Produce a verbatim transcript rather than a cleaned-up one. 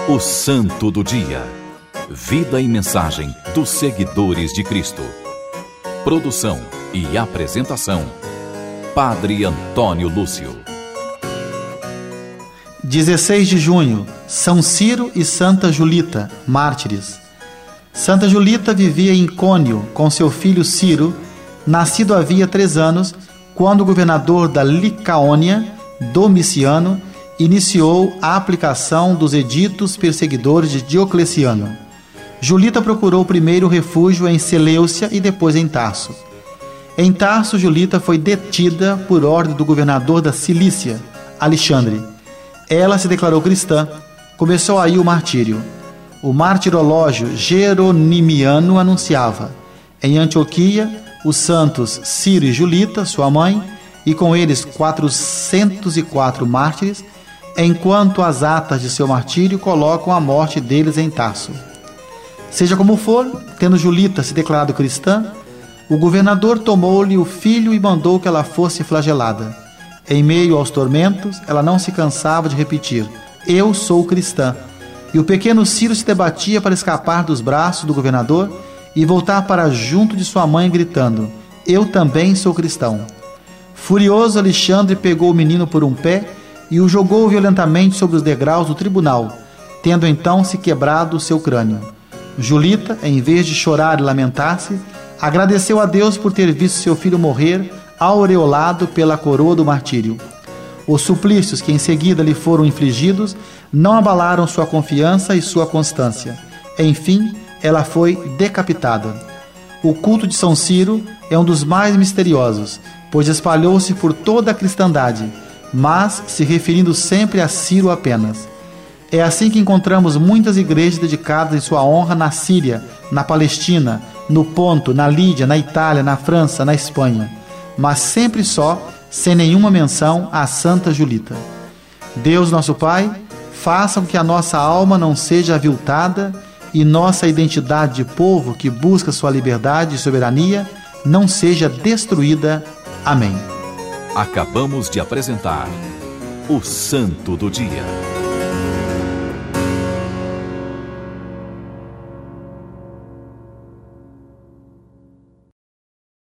O Santo do Dia. Vida e mensagem dos seguidores de Cristo. Produção e apresentação: Padre Antônio Lúcio. dezesseis de junho, São Ciro e Santa Julita, mártires. Santa Julita vivia em Cônio com seu filho Ciro, nascido havia três anos, quando o governador da Licaônia, Domiciano, iniciou a aplicação dos editos perseguidores de Diocleciano. Julita procurou primeiro refúgio em Seleucia e depois em Tarso. Em Tarso, Julita foi detida por ordem do governador da Cilícia, Alexandre. Ela se declarou cristã. Começou aí o martírio. O martirológio jeronimiano anunciava: em Antioquia, os santos Ciro e Julita, sua mãe, e com eles quatrocentos e quatro mártires, enquanto as atas de seu martírio colocam a morte deles em Tarso. Seja como for, tendo Julita se declarado cristã, o governador tomou-lhe o filho e mandou que ela fosse flagelada. Em meio aos tormentos, ela não se cansava de repetir: eu sou cristã. E o pequeno Ciro se debatia para escapar dos braços do governador e voltar para junto de sua mãe gritando: eu também sou cristão. Furioso, Alexandre pegou o menino por um pé e o jogou violentamente sobre os degraus do tribunal, tendo então se quebrado o seu crânio. Julita, em vez de chorar e lamentar-se, agradeceu a Deus por ter visto seu filho morrer aureolado pela coroa do martírio. Os suplícios que em seguida lhe foram infligidos não abalaram sua confiança e sua constância. Enfim, ela foi decapitada. O culto de São Ciro é um dos mais misteriosos, pois espalhou-se por toda a cristandade, mas se referindo sempre a Ciro apenas. É assim que encontramos muitas igrejas dedicadas em sua honra na Síria, na Palestina, no Ponto, na Lídia, na Itália, na França, na Espanha, mas sempre só, sem nenhuma menção a Santa Julita. Deus nosso Pai, faça com que a nossa alma não seja aviltada e nossa identidade de povo que busca sua liberdade e soberania não seja destruída. Amém. Acabamos de apresentar o Santo do Dia.